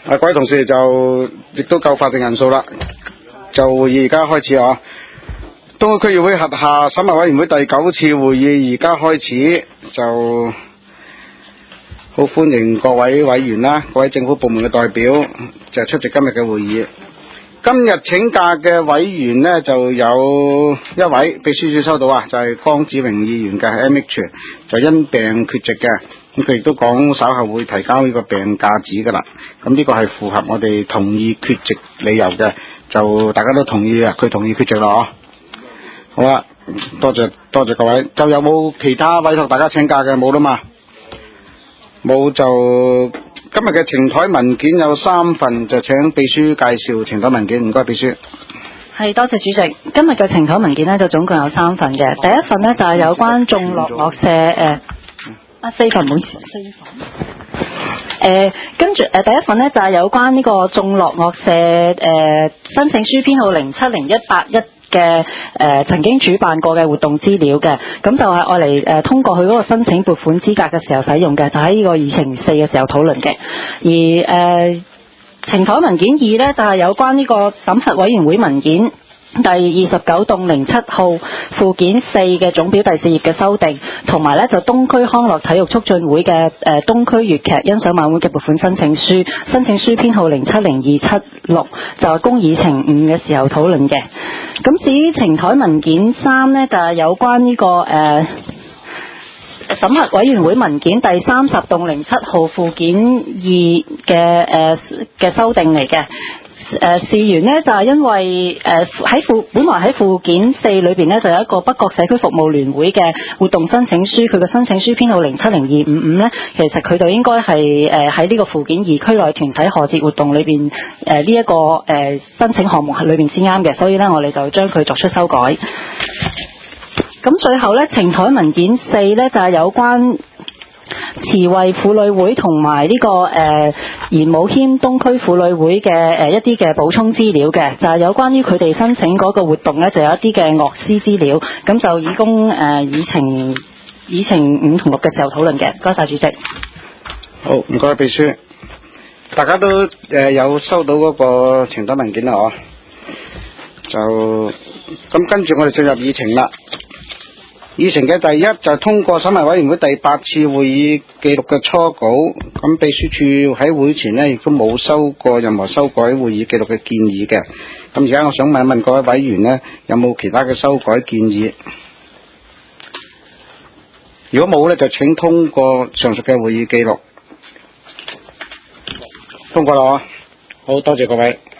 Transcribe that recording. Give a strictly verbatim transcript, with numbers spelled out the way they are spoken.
啊，各位同事就亦都夠法定人數啦，就會議而家開始啊！東區區議會轄下審核委員會第九次會議而家開始，就好歡迎各位委員啦，各位政府部門嘅代表就出席今日嘅會議。今日請假嘅委員呢，就有一位秘書處收到啊，就係、是、江子榮議員嘅 M H， 就因病缺席嘅。咁佢亦都講稍後會提交呢個病假紙噶啦。咁呢個係符合我哋同意缺席理由嘅，就大家都同意啊，佢同意缺席啦哦。好啦，多謝多謝各位。就有冇其他委託大家請假嘅？冇啦嘛？冇就今日嘅呈台文件有三份，就請秘書介紹呈台文件。唔該，秘書。 係，多謝主席。今日嘅呈台文件呢，就總共有三份嘅。第一份呢，就係、是、有關眾樂樂社誒。啊，四份唔好意思，四份。誒，跟住誒，第一份呢就係、是、有關呢個眾樂樂社誒、呃、申請書編號零七零一八一嘅誒曾經主辦過嘅活動資料嘅，咁就係愛嚟誒通過佢嗰個申請撥款資格嘅時候使用嘅，就喺呢個議程四嘅時候討論嘅。而誒呈台文件二呢，就係、是、有關呢個審核委員會文件。第二十九棟零七號附件四嘅總表第四頁嘅修訂，同埋咧就東區康樂體育促進會嘅誒、呃、東區粵劇欣賞晚會嘅撥款申請書，申請書編號零七零二七六，就係公議程五嘅時候討論嘅。咁至於呈台文件三呢，就係、是、有關呢、這個誒、呃、審核委員會文件第三十棟零七號附件二嘅誒嘅修訂嚟嘅。誒、呃、事緣呢，就係、是、因為誒喺、呃、附本來喺附件四裏邊呢，就有一個北角社區服務聯會嘅活動申請書，佢嘅申請書編號零七零二五五呢，其實佢就應該係誒喺呢個附件二區內團體賀節活動裏邊誒呢一個誒、呃、申請項目裏邊先啱嘅，所以呢，我哋就將佢作出修改。咁最後呢，呈台文件四呢，就係、是、有關慈惠婦女會同埋呢個誒賢武軒東區婦女會嘅誒、呃、一啲嘅補充資料嘅，就係、是、有關於佢哋申請嗰個活動呢，就有一啲嘅樂師資料，咁就以供誒、呃、議程議程五同六嘅時候討論嘅。多謝主席。 好，唔該秘書。大家都誒、呃、有收到嗰個呈台文件啦，嗬？就咁跟住我哋進入議程啦。議程嘅第一就係通過審核委員會第八次會議記錄嘅初稿，咁秘書處喺會前呢亦都冇收過任何修改會議記錄嘅建議嘅。咁而家我想問一問各位委員呢，有冇其他嘅修改建議？如果冇呢，就請通過上述嘅會議記錄。通過啦，好多謝各位。